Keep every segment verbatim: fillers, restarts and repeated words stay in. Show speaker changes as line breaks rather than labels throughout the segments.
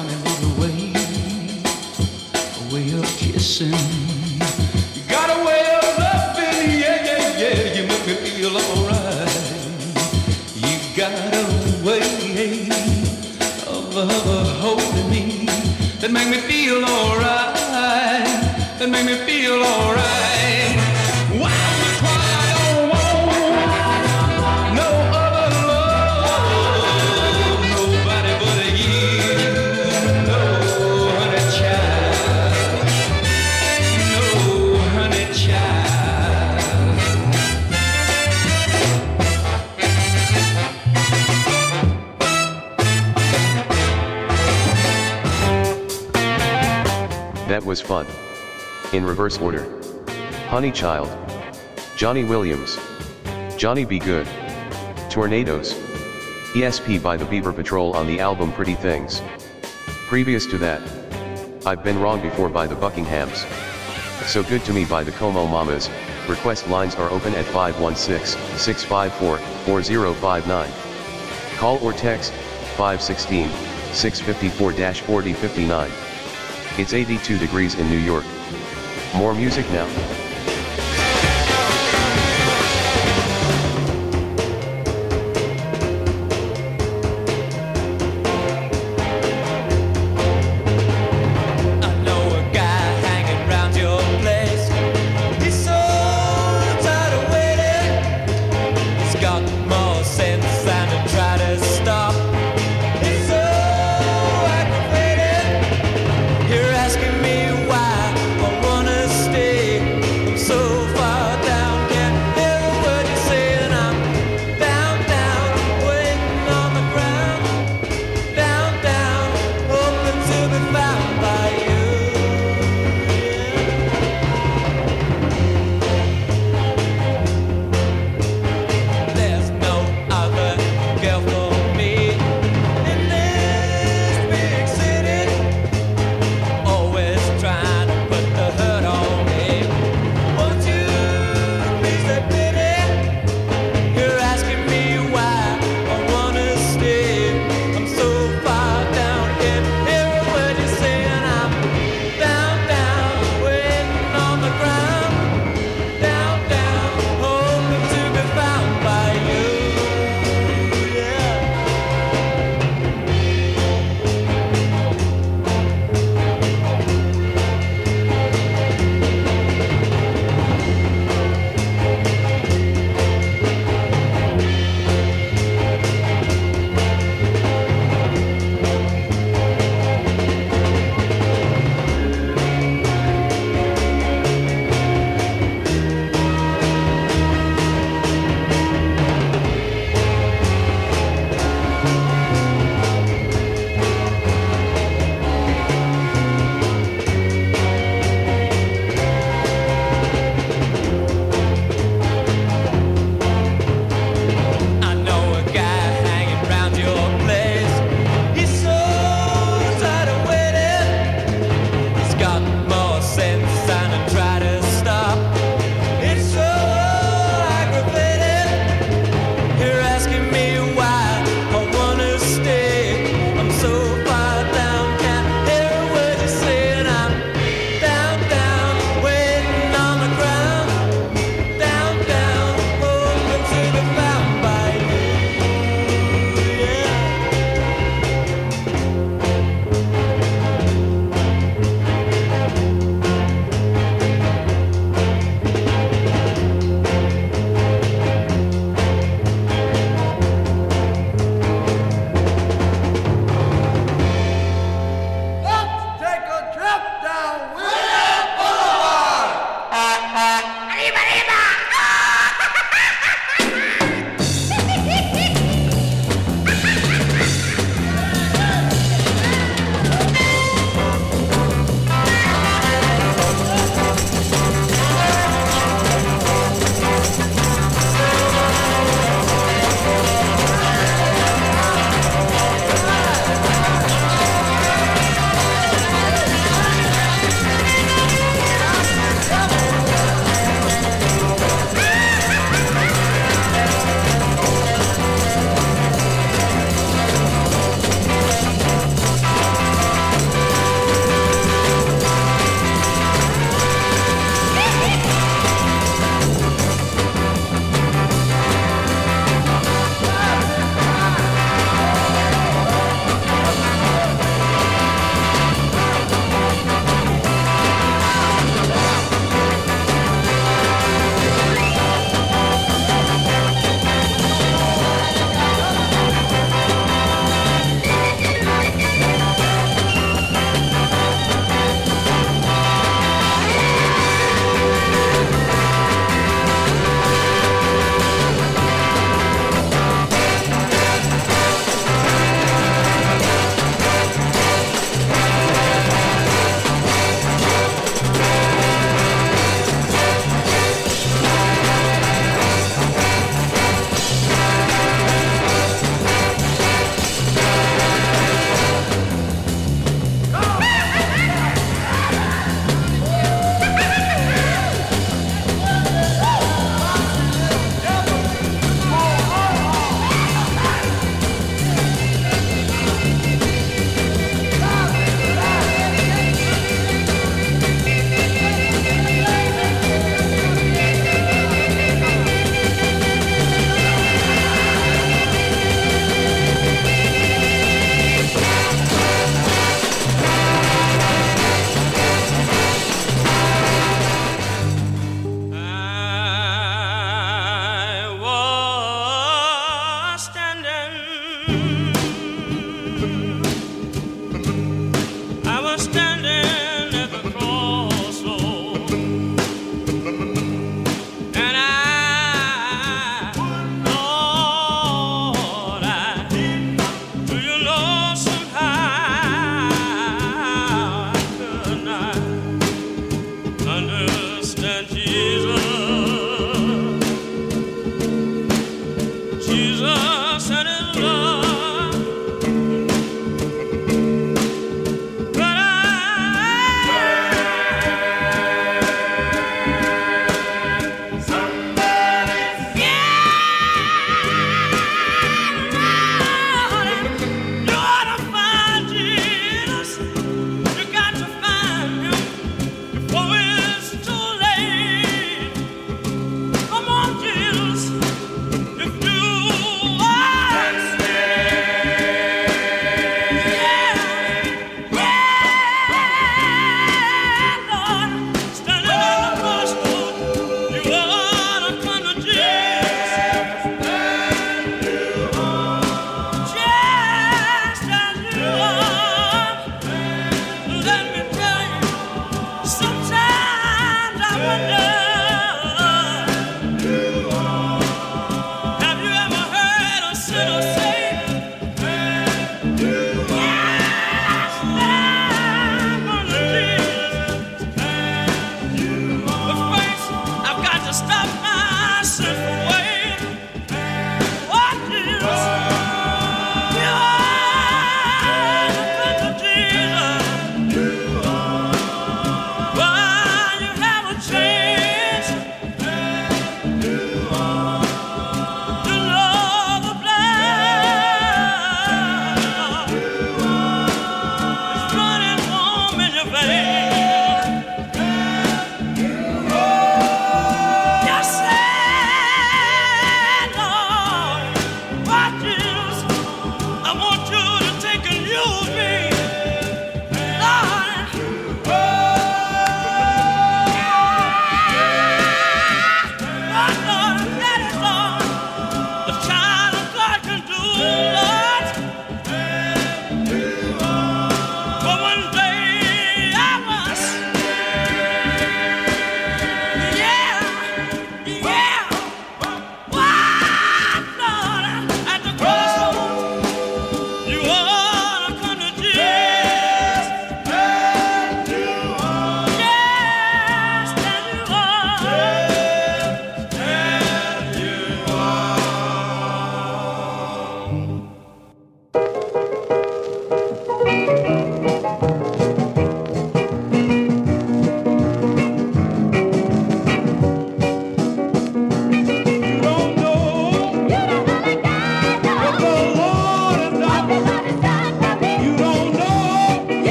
funny little way, a way of kissing. You got a way of loving, yeah, yeah, yeah. You make me feel alright. You got a way of uh, holding me that make me feel alright. That make me feel alright. Wow, that's why I don't want no other love, nobody but you, no honey child, no honey child.
That was fun. In reverse order. Honey Child. Johnny Williams. Johnny Be Good. Tornadoes. E S P by the Beaver Patrol on the album Pretty Things. Previous to that, I've Been Wrong Before by the Buckinghams. So Good to Me by the Como Mamas. Request lines are open at five one six, six five four, four zero five nine. Call or text five one six, six five four, four zero five nine. It's eighty-two degrees in New York. More music now.
Asking me why I wanna stay.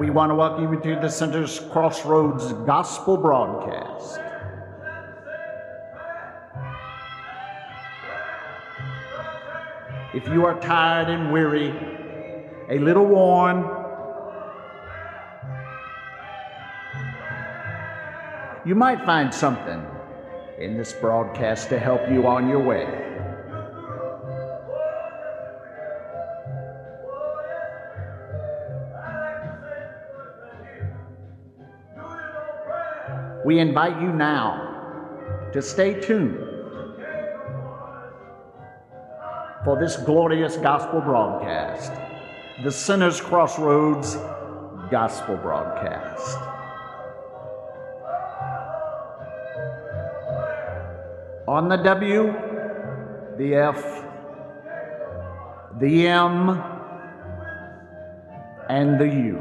We want to welcome you to the Sinners Crossroads Gospel Broadcast. If you are tired and weary, a little worn, you might find something in this broadcast to help you on your way. We invite you now to stay tuned for this glorious gospel broadcast, the Sinners Crossroads Gospel Broadcast. On the W, the F, the M, and the U.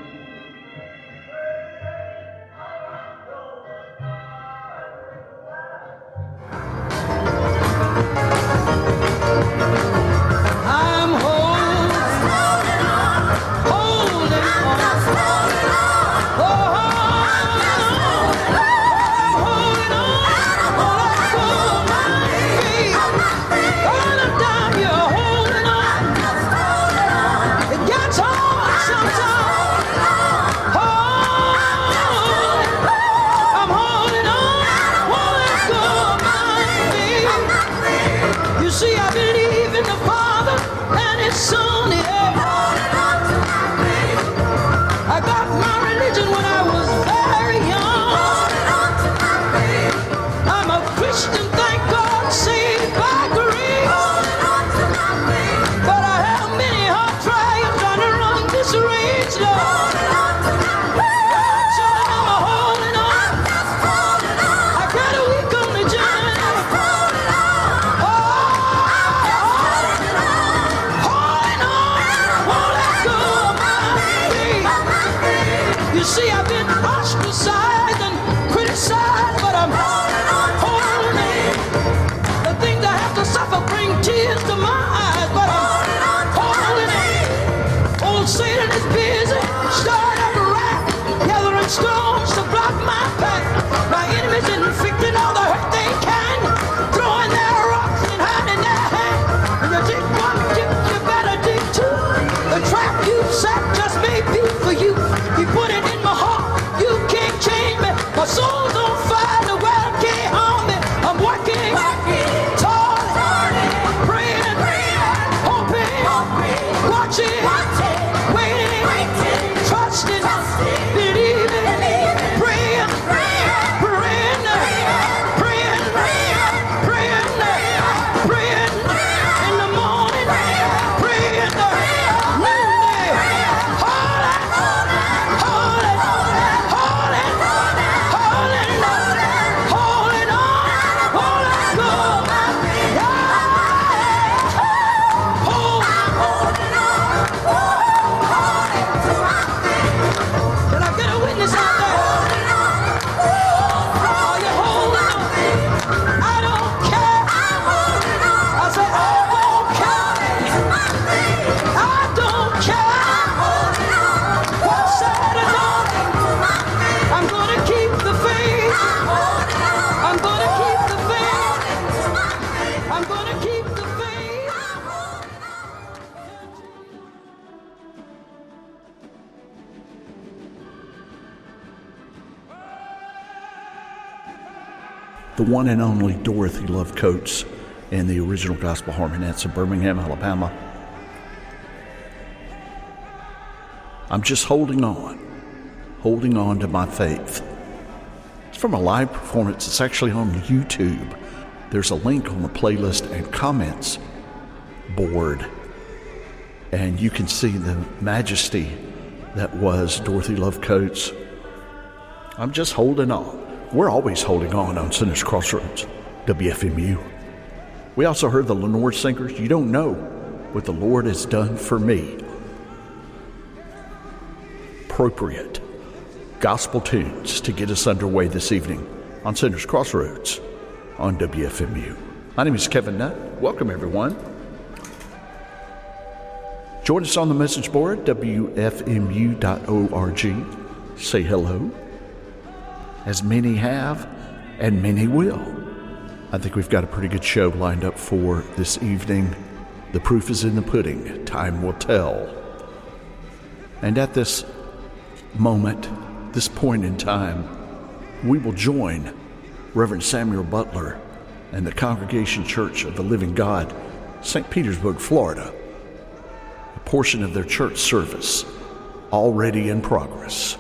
The one and only Dorothy Love Coates and the original Gospel Harmonettes of Birmingham, Alabama. I'm just holding on, holding on to my faith. It's from a live performance. It's actually on YouTube. There's a link on the playlist and comments board, and you can see the majesty that was Dorothy Love Coates. I'm just holding on. We're always holding on on Sinners Crossroads, W F M U. We also heard the Lenore Singers. You don't know what the Lord has done for me. Appropriate gospel tunes to get us underway this evening on Sinners Crossroads on W F M U. My name is Kevin Nutt. Welcome, everyone. Join us on the message board, W F M U dot org. Say hello, as many have and many will. I think we've got a pretty good show lined up for this evening. The proof is in the pudding. Time will tell. And at this moment, this point in time, we will join Reverend Samuel Butler and the Congregation Church of the Living God, Saint Petersburg, Florida. A portion of their church service already in progress.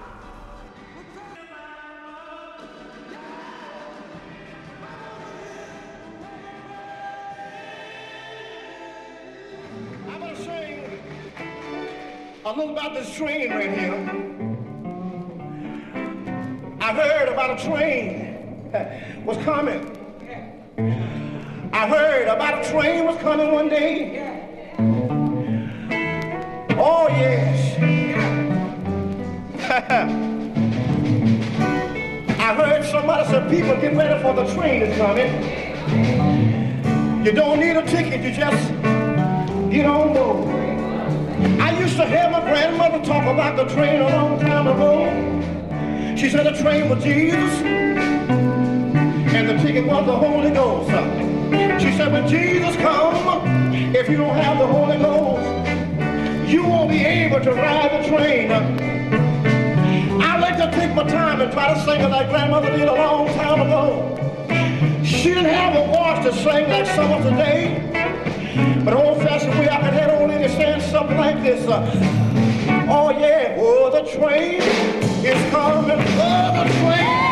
I'm going to sing a little about this train right here. I heard about a train was coming. I heard about a train was coming one day. Oh, yes. I heard somebody say, people, get ready for the train is coming. You don't need a ticket, you just get on board. I used to hear my grandmother talk about the train a long time ago. She said the train was Jesus, and the ticket was the Holy Ghost. She said when Jesus comes, if you don't have the Holy Ghost, you won't be able to ride the train. I like to take my time and try to sing it like grandmother did a long time ago. She didn't have a voice to sing like some of today, but old-fashioned way I could head on in and saying something like this. Uh, oh yeah, oh the train is coming, oh the train.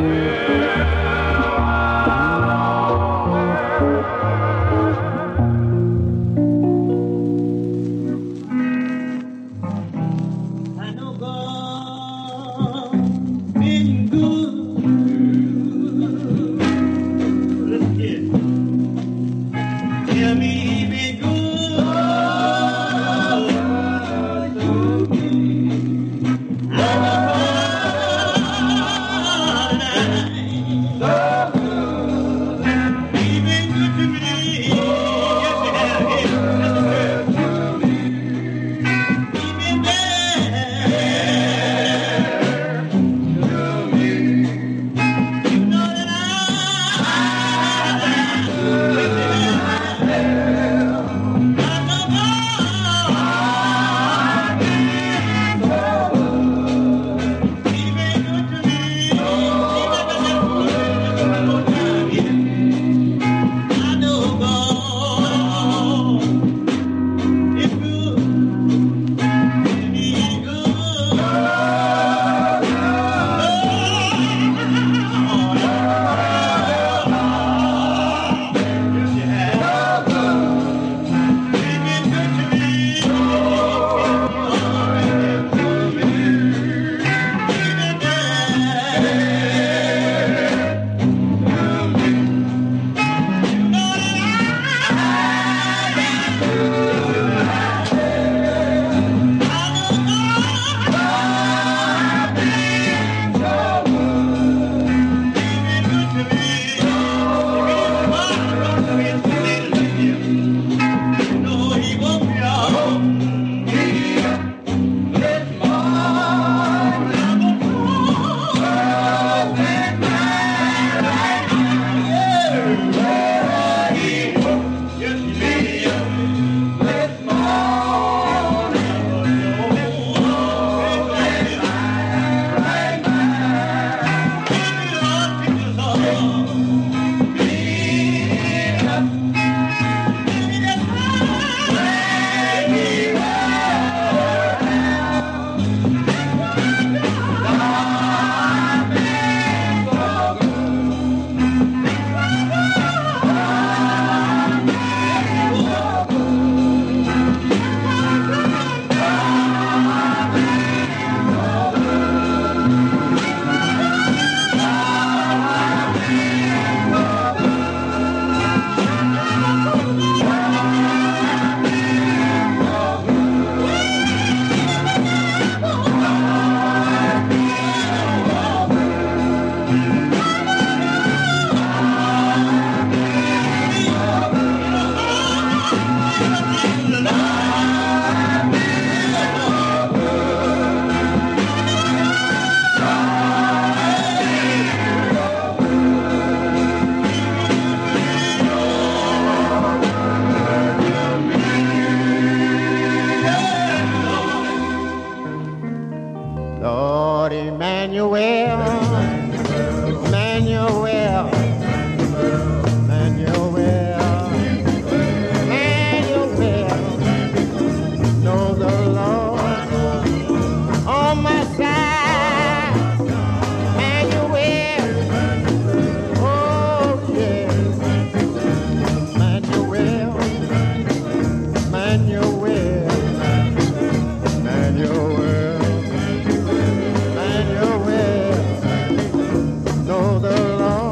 Know the Lord.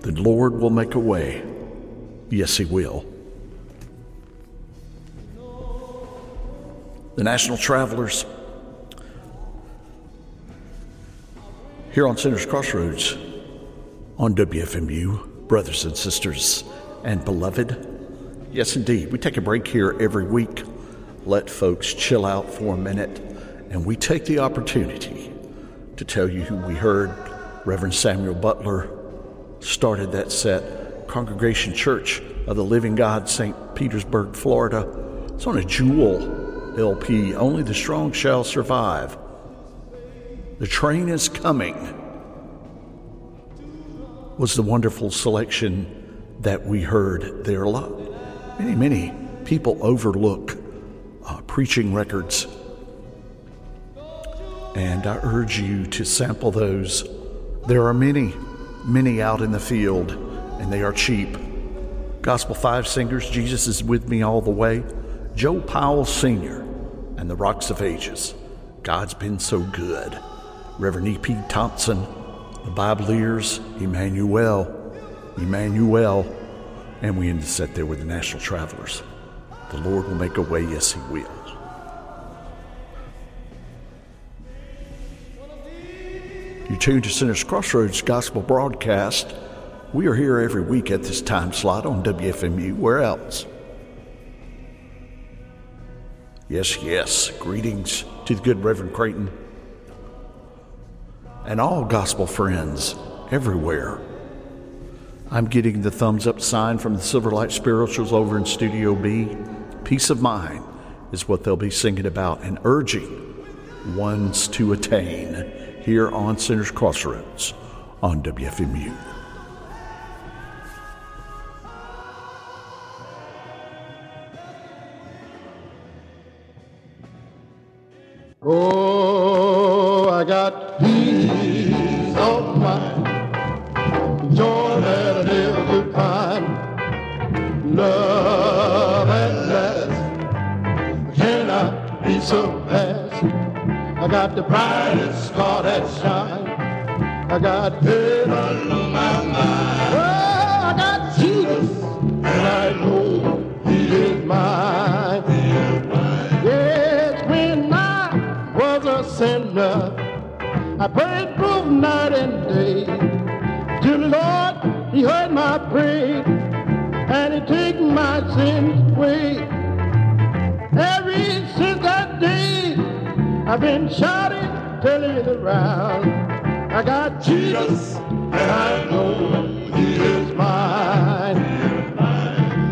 The Lord will make a way. Yes, He will. The National Travelers here on Sinners Crossroads on W F M U, brothers and sisters and beloved. Yes, indeed. We take a break here every week, let folks chill out for a minute, and we take the opportunity to tell you who we heard. Reverend Samuel Butler started that set. Congregation Church of the Living God, Saint Petersburg, Florida. It's on a Jewel L P, Only the Strong Shall Survive. The Train is Coming was the wonderful selection that we heard there. A lot, many, many people overlook uh, preaching records, and I urge you to sample those. There are many, many out in the field, and they are cheap. Gospel Five Singers, Jesus Is With Me All the Way, Joe Powell Senior, and the Rocks of Ages, God's Been So Good. Reverend E P Thompson, the Bibliers, Emmanuel, Emmanuel, and we end the set there with the National Travelers. The Lord will make a way, yes, He will. You tune to Sinners Crossroads Gospel Broadcast. We are here every week at this time slot on W F M U. Where else? Yes, yes. Greetings to the good Reverend Creighton and all gospel friends everywhere. I'm getting the thumbs up sign from the Silverlight Spirituals over in Studio B. Peace of mind is what they'll be singing about and urging ones to attain here on Sinners Crossroads on W F M U.
Oh, I got peace of mind, joy that I never could find, love and last cannot be surpassed. I got the brightest star that shines. I got heaven on my mind. Oh, I got Jesus, and I know He is mine. He is mine. Yes, when I was a sinner, I prayed both night and day. Till the Lord, He heard my prayer, and He took my sins away. Ever since that day, I've been shouting, telling it around. I got Jesus, and I know He is mine. He is mine.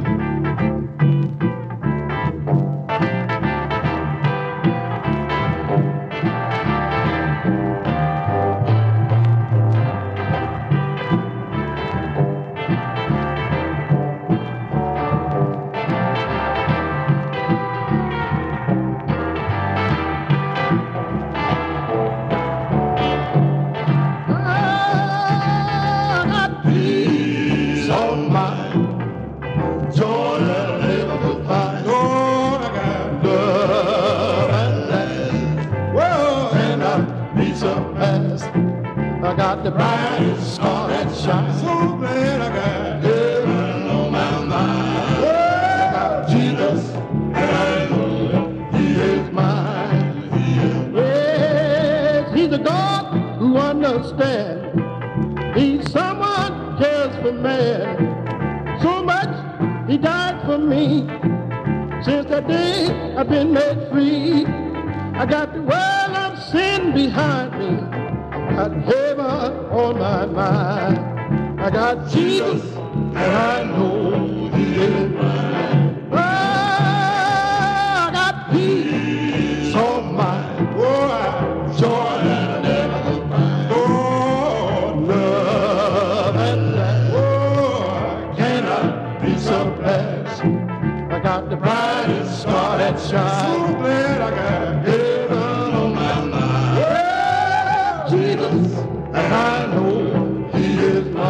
I got the brightest star that shines. So glad I got heaven on my mind. Oh, I got Jesus, and I know He is mine. He is mine. Yes, He's a God who understands. He's someone who cares for man. So much He died for me. Since that day I've been made free. I got the world of sin behind me. Got heaven on my mind. I got Jesus, and I know He is mine. Oh, I got peace on mine. Oh, I joy that I never could find. Oh, love and light. Oh, I cannot be surpassed. I got the brightest star that shines. So glad I got heaven on my mind. Jesus, and I know He is mine.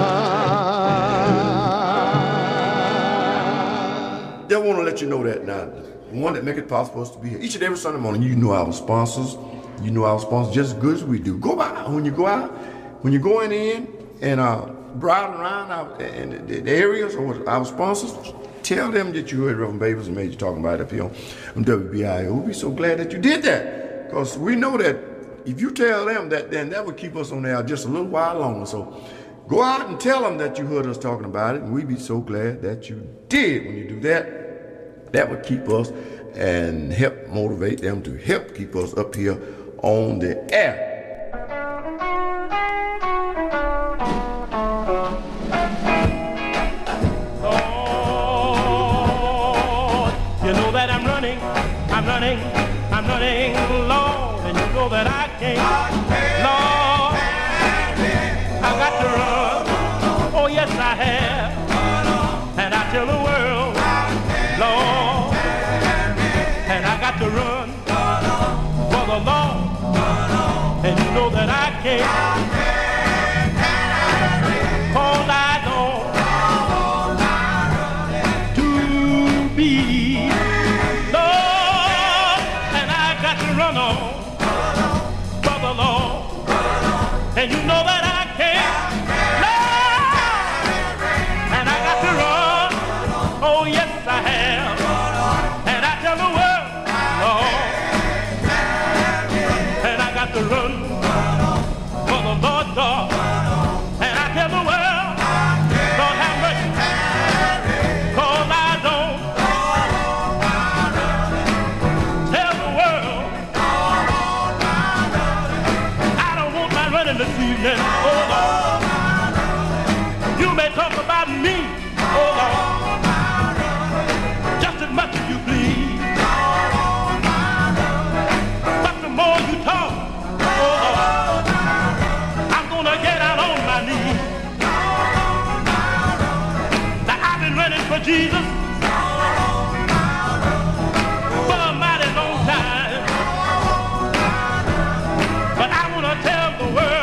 They want to let you know that now. The one that make it possible for us to be here each and every Sunday morning. You know our sponsors. You know our sponsors just as good as we do. Go by when you go out, when you're going in and uh, browsing around our, in the, the areas or our sponsors, tell them that you heard Reverend Babers and Major talking about it up here on W B I O. We'll be so glad that you did that, because we know that if you tell them that, then that would keep us on there just a little while longer. So go out and tell them that you heard us talking about it, and we'd be so glad that you did. When you do that, that would keep us and help motivate them to help keep us up here on the air.
I'm running, I'm running, Lord, and you know that I can't, Lord, I got to run, oh yes I have, and I tell the world, Lord, and I got to run for the Lord, and you know that I can't, cause I don't to be. Run on for the Lord, and you know that I can't, Lord, and I got to run, oh yes I have, and I tell the world, Lord, and I got to run for the Lord God, and I tell the world, Lord have mercy, cause I don't tell the world this evening, oh Lord, you may talk about me, oh Lord, just as much as you please, but the more you talk, oh Lord, I'm gonna get out on my knees. Now I've been running for Jesus for a mighty long time, but I wanna tell the world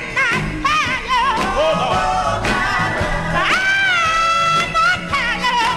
Tired.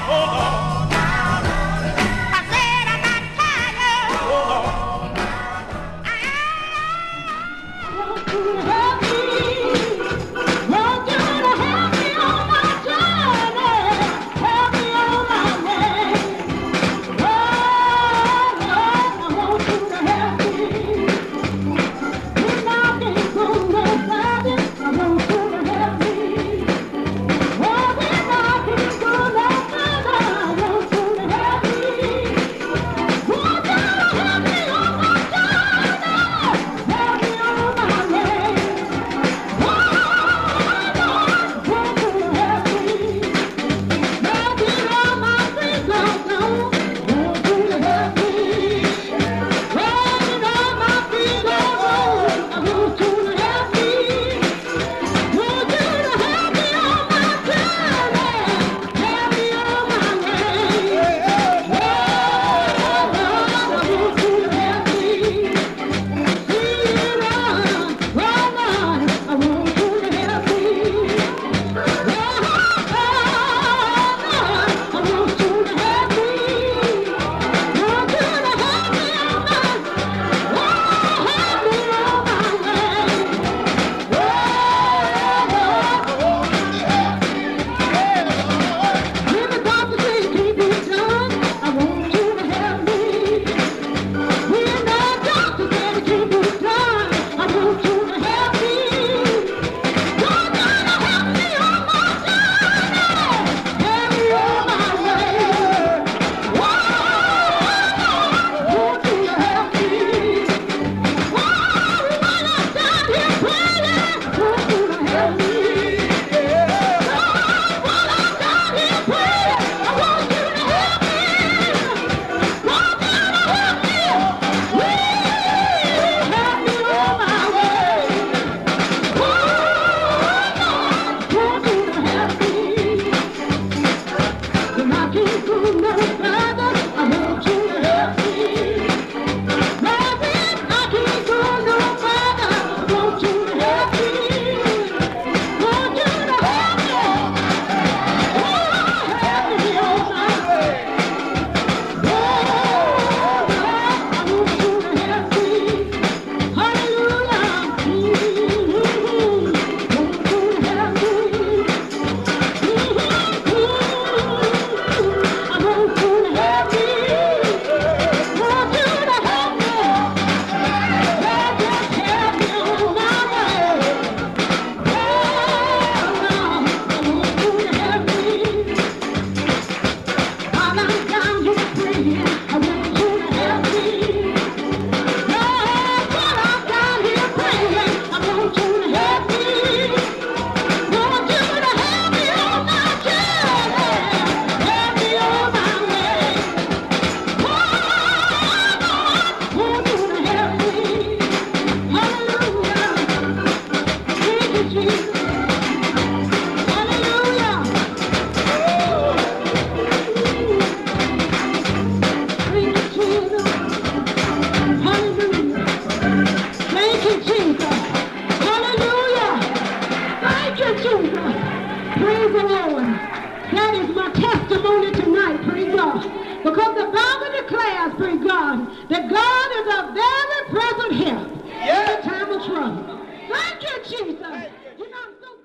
Praise the Lord. That is my testimony tonight, praise God. Because the Bible declares, praise God, that God is a very present help in the time of trouble. Thank you, Jesus. You know, I'm so...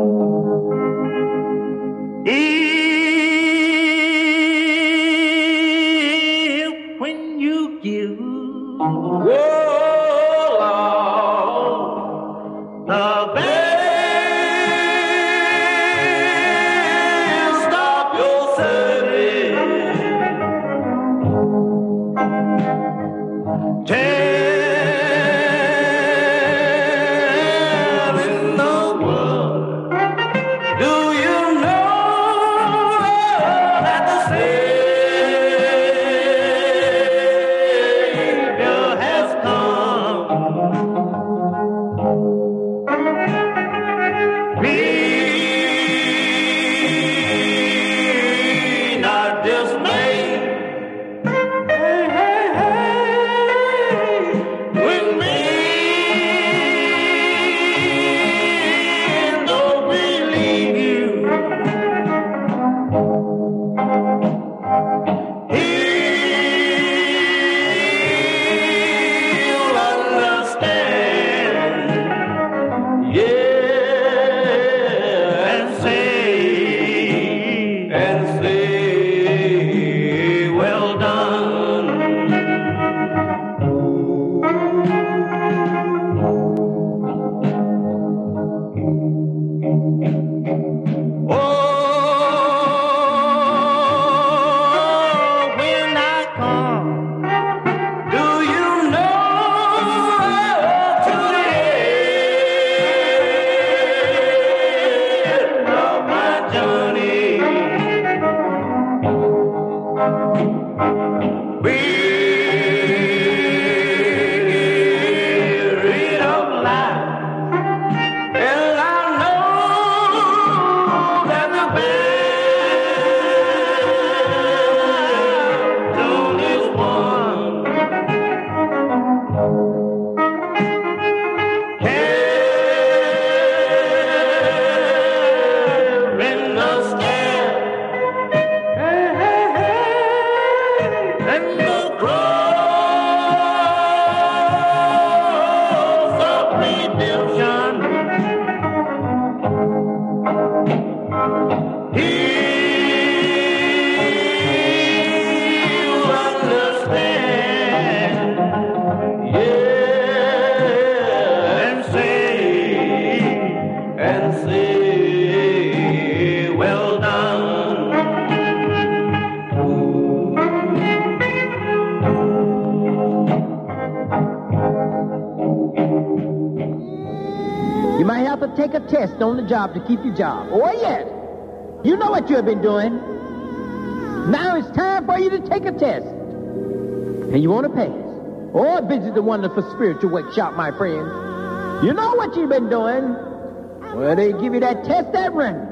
If when you give, oh Lord, the best of your service, telling the world, do you know that the Savior has come? Be not dismayed when men don't believe you. He'll understand, yeah, and say, and say, well done. Oh, when I come, do you know to the end of my journey, weary of life, and I know that the battle is won. Carrying the staff and the cross of redemption, he'll understand, yeah, and say, and say, well done.
You might have to take a test on the job to keep your job. Oh, yes. You know what you have been doing. Now it's time for you to take a test. And you want to pass. Oh, visit the wonderful spiritual workshop, my friend. You know what you've been doing. Well, they give you that test that run.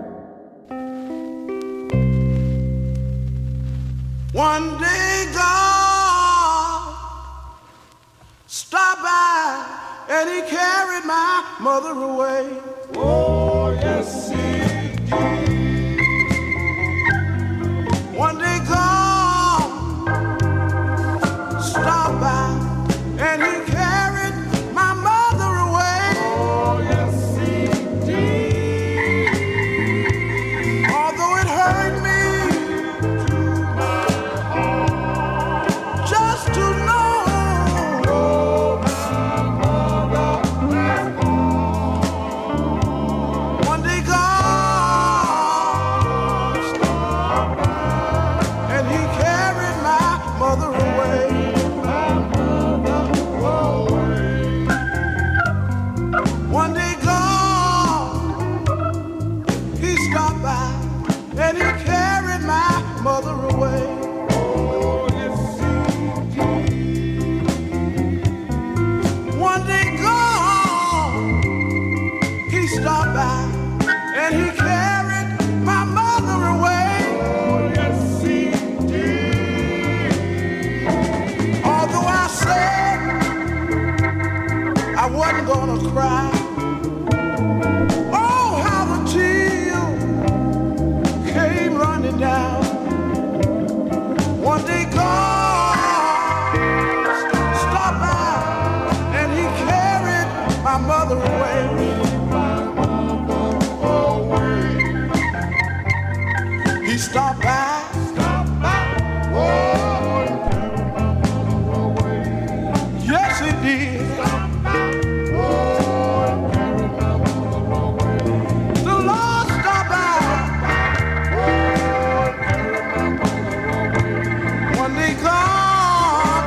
One day God stopped by and he carried my mother away. Oh, yes, he did. One day God stopped by and he carried my mother away. Oh, yes, he did. Although it hurt me just to know one day God stopped by and he carried my mother away. One day God, he stopped by and he carried my mother away. Oh, yes, he did. One day God, he stopped by and he carried my mother away. Oh, yes, he did. Although I said I wasn't gonna cry, oh, how the tears
He stopped by, stopped by, oh, yes he did. Stopped by, oh, the Lord stopped by, oh, one day come,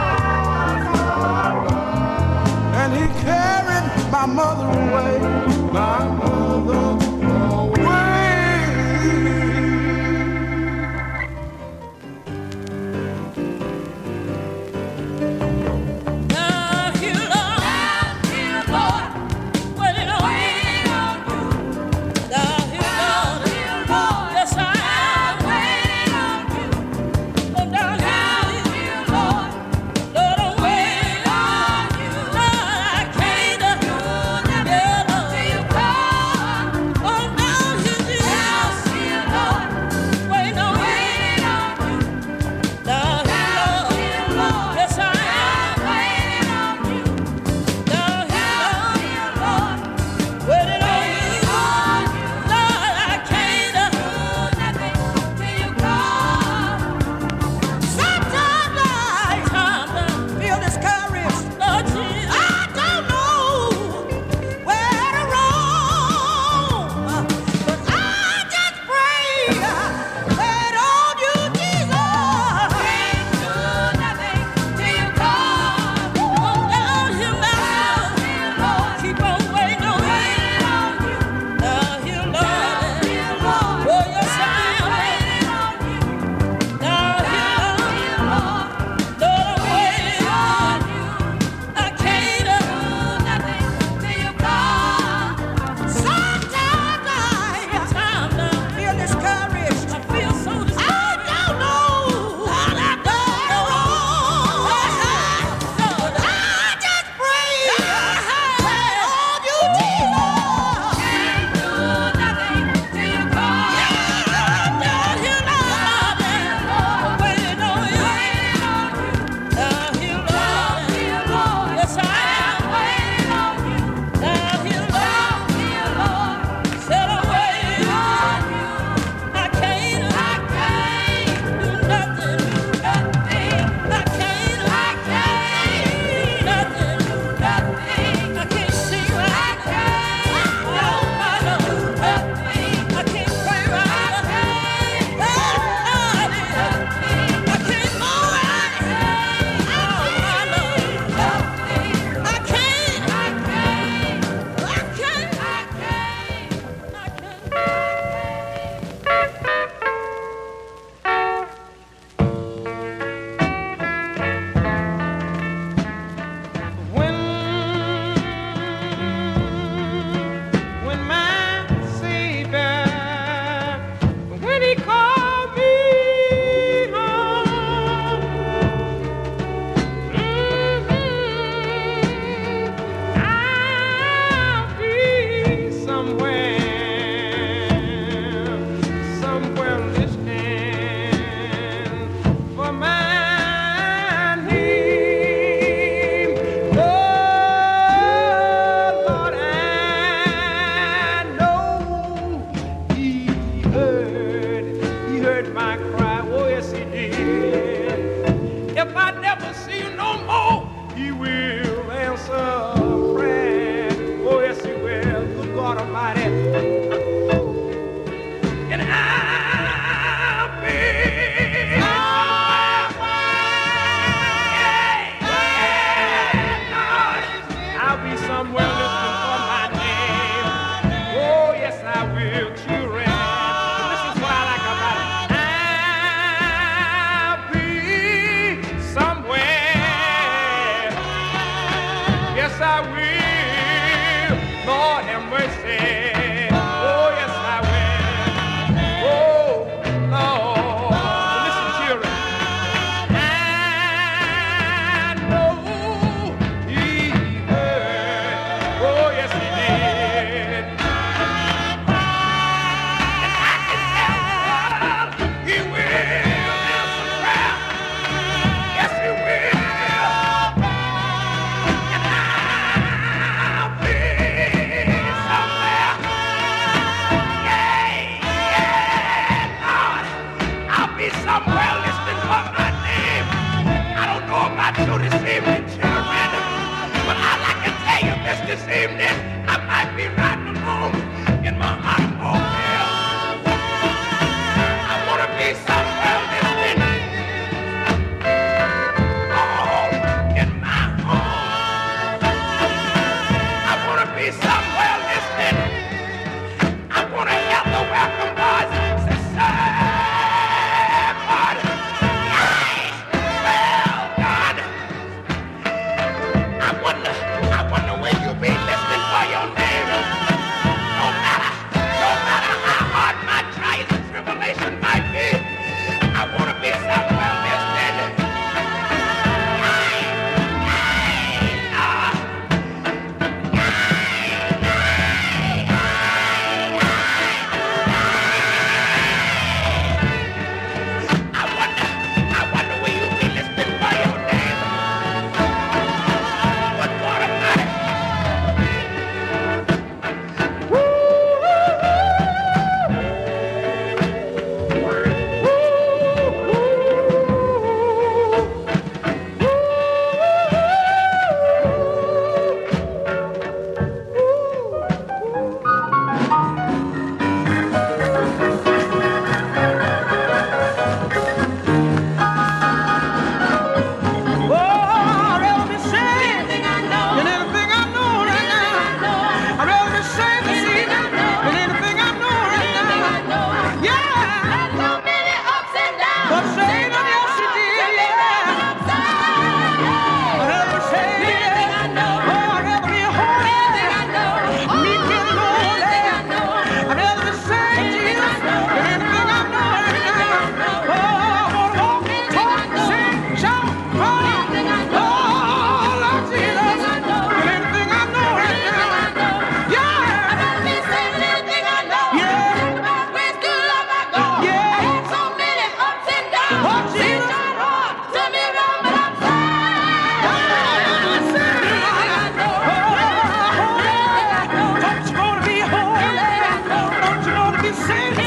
and he carried my mother away, my mother away.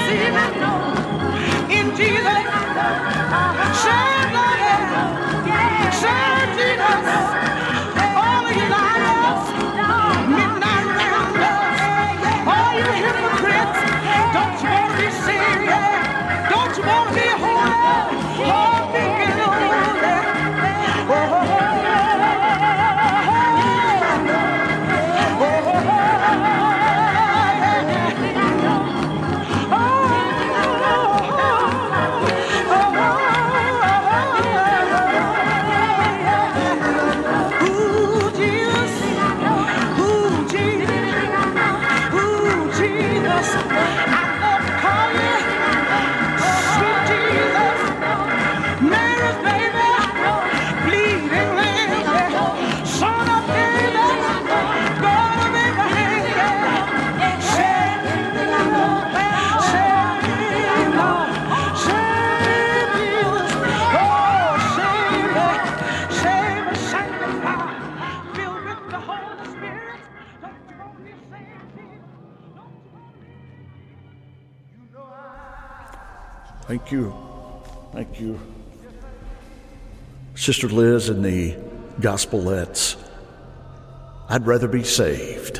receive it. In Jesus. Say, Lord, yeah. Say, Jesus. All of you liars, midnight rounders, all you hypocrites, don't you want to be saved? Yeah. Don't you want to be holy? Oh, be holy. Oh,
Thank you. Thank you. Sister Liz and the Gospolettes. I'd rather be saved.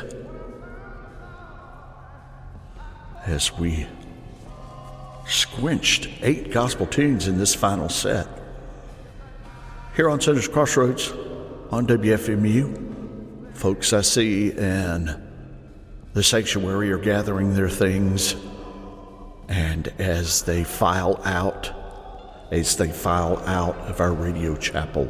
As we squinched eight gospel tunes in this final set. Here on Sinners Crossroads on W F M U, folks I see in the sanctuary are gathering their things. And as they file out, as they file out of our radio chapel,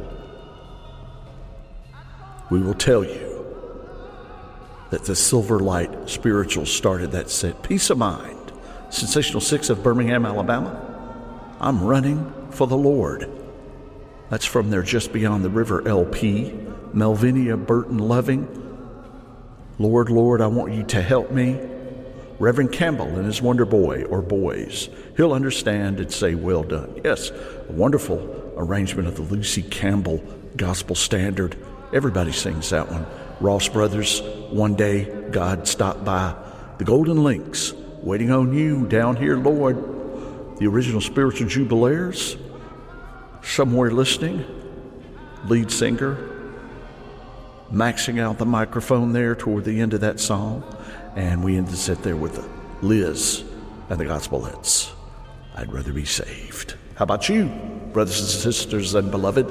we will tell you that the Silver Light Spirituals started that set. Peace of Mind, Sensational Six of Birmingham, Alabama. I'm running for the Lord. That's from their Just Beyond the River L P. Melvinia Burton Loving, Lord, Lord, I want you to help me. Reverend Campbell and his Wonder Boy or Boys. He'll understand and say, well done. Yes, a wonderful arrangement of the Lucy Campbell Gospel Standard. Everybody sings that one. Ross Brothers, One Day God Stopped By. The Golden Links, Waiting on You, Down Here, Lord. The original Spiritual Jubilaires, Somewhere Listening, lead singer, maxing out the microphone there toward the end of that song. And we ended the set there with Liz and the Gospolettes. I'd rather be saved. How about you, brothers and sisters and beloved?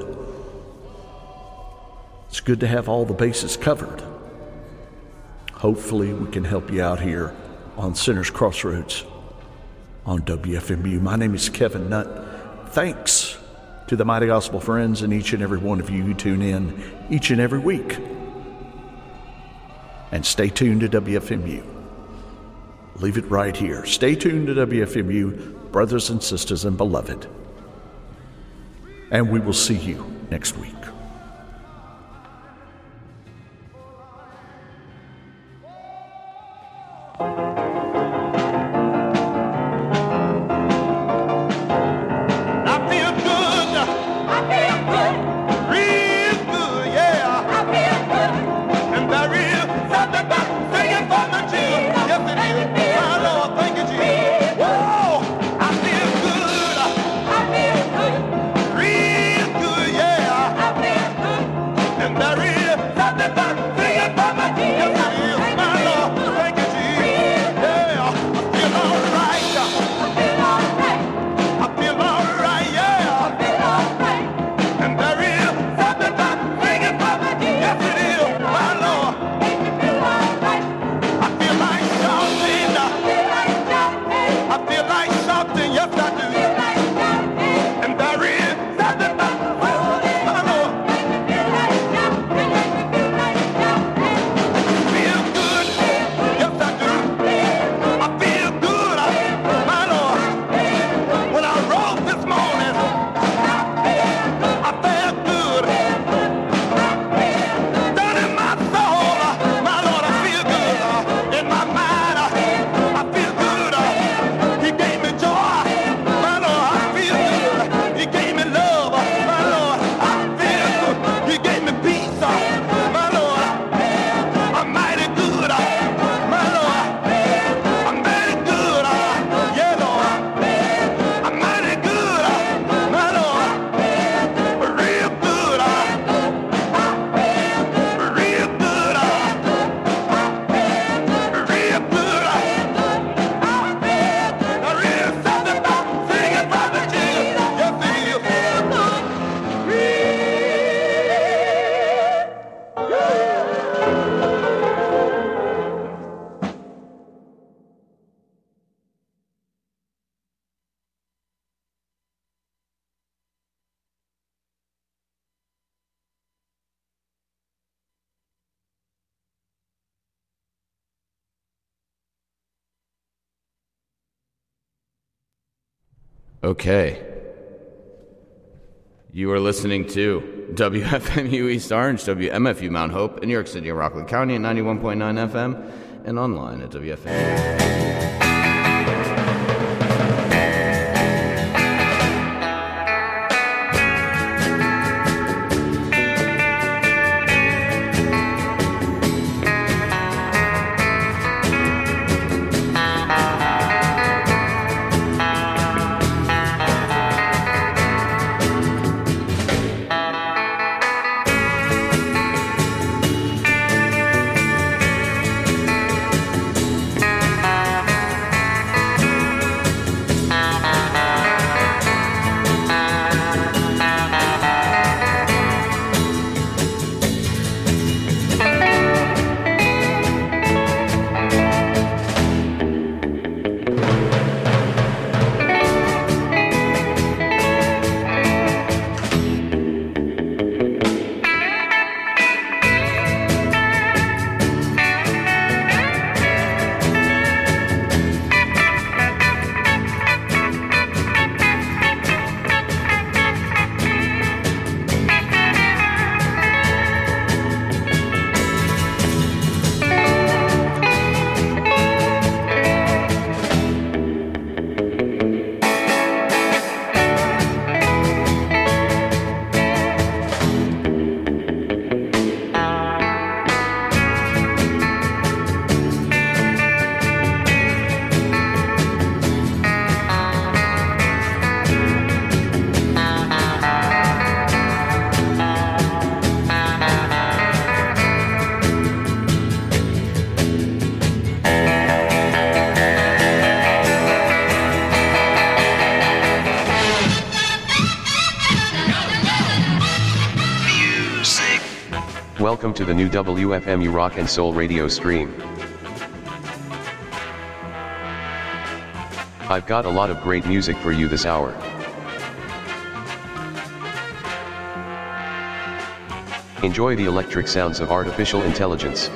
It's good to have all the bases covered. Hopefully we can help you out here on Sinners Crossroads on W F M U. My name is Kevin Nutt. Thanks to the Mighty Gospel Friends and each and every one of you who tune in each and every week. And stay tuned to W F M U. Leave it right here. Stay tuned to W F M U, brothers and sisters and beloved. And we will see you next week.
I feel good.
Okay. You are listening to W F M U East Orange, W M F U Mount Hope in New York City and Rockland County at ninety-one point nine F M and online at W F M.
Welcome to the new W F M U Rock and Soul radio stream. I've got a lot of great music for you this hour. Enjoy the electric sounds of artificial intelligence.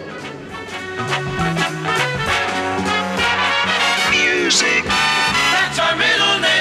Music. That's our middle name.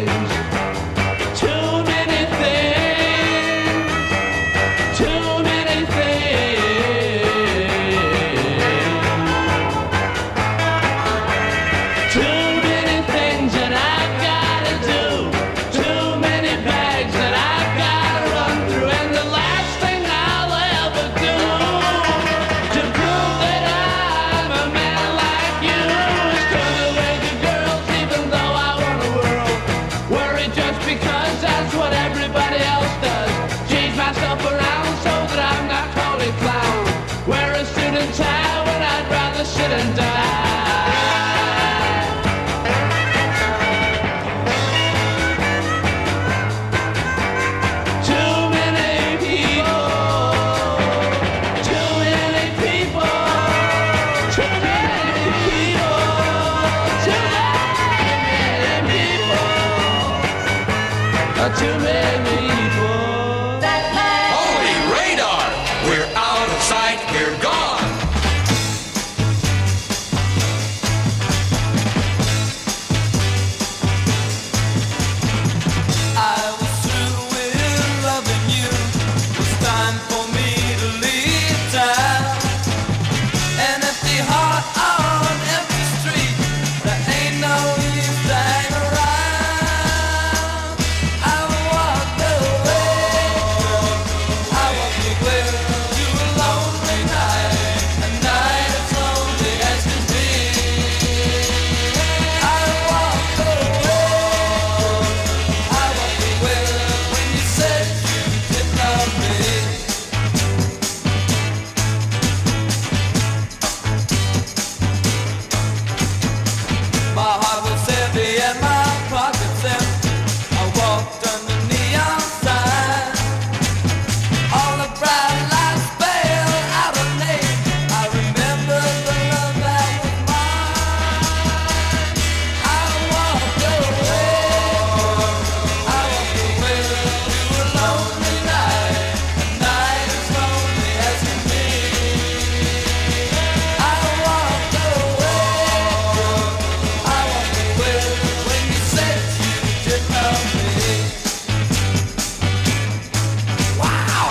Too many and die. Too many people, too many people, too many people, too many people, too many people.
Holy radar! We're out of sight, we're gone!
I was through with loving you. It's time for me to leave town. An empty heart on empty street. There ain't no use hanging around. I walked away. I walked away to a lonely night. A night as lonely as can be. I walked away. I walked away when you said you did love me. My heart was heavy and my pockets empty. I walked under neon signs. All the bright lights fell out of name. I remember the love that was mine. I walked away. I walked away to a lonely night. A night as lonely as can be. I walked away. I walked away when you said you did love me. Wow!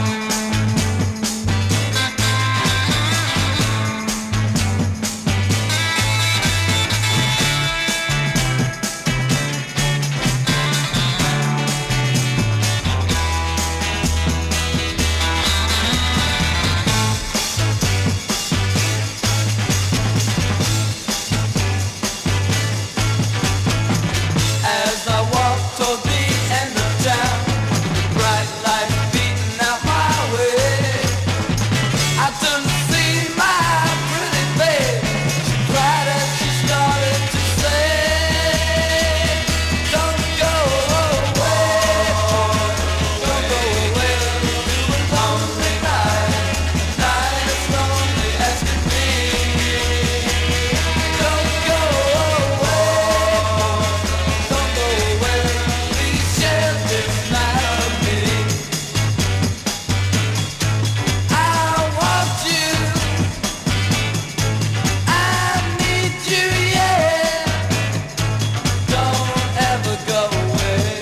As I walked toward the end of town, the bright light beating out my way, I turned to see my pretty babe. She cried as she started to say, "Don't go away, don't go away to a lonely night, a night as lonely as can be. Don't go away." Don't go away, please share this night with me. I want you, I need you, yeah. Don't ever go away.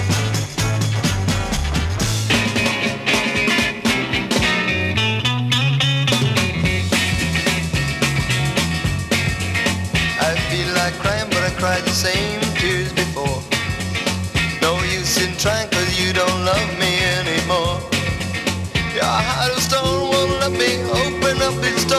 I feel like crying, but I cried the same tears before. No use in trying, cause you don't love me anymore. Your heart of stone won't let me open up its door.